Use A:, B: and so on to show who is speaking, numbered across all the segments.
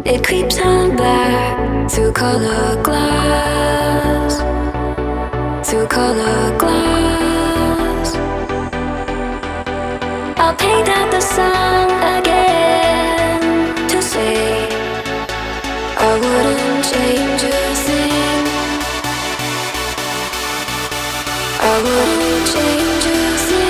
A: It creeps on back through color glass, through color glass. I'll paint out the sun again to say I wouldn't change a thing. I wouldn't change a thing.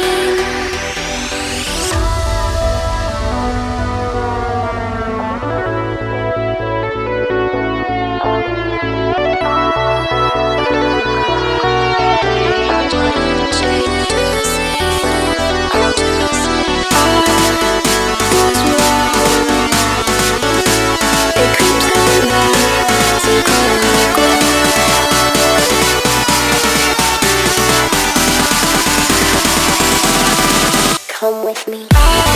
A: Come with me.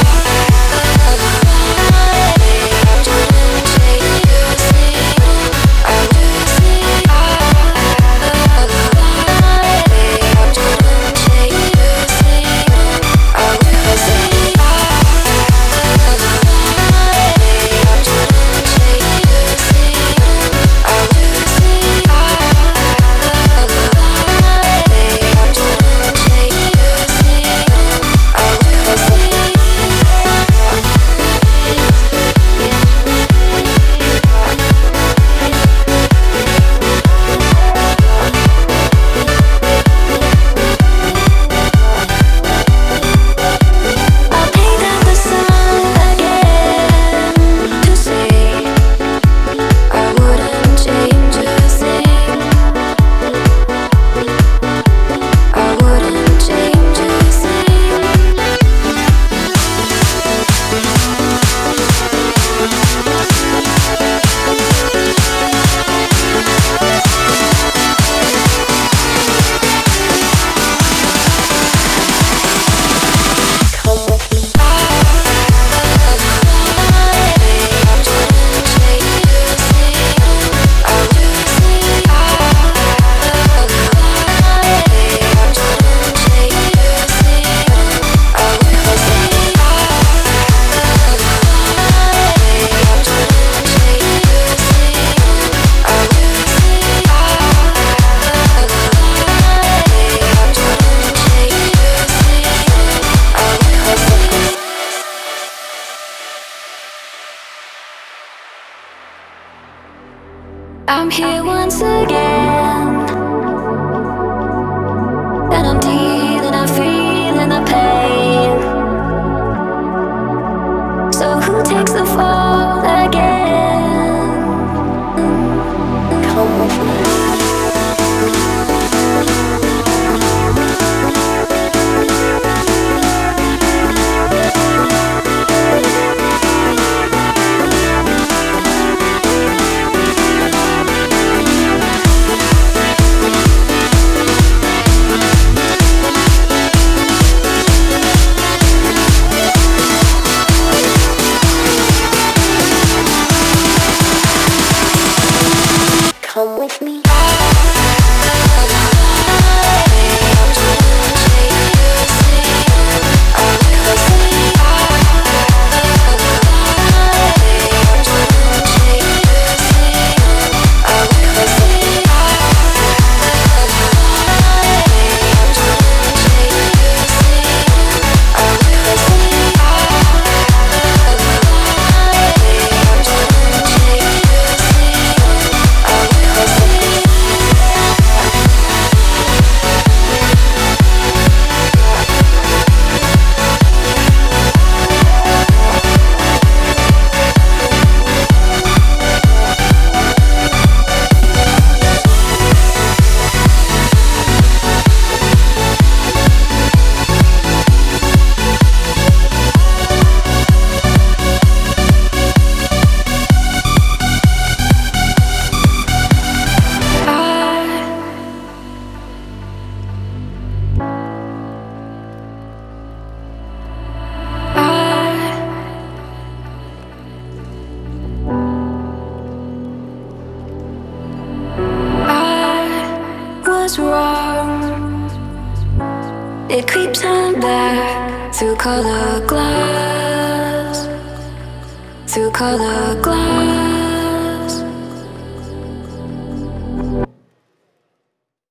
A: I'm here once again, and I'm dealing, I'm feeling the pain. So who takes the fall again? Come with me. Come with me. Was wrong. It creeps on back through color glass, through color glass.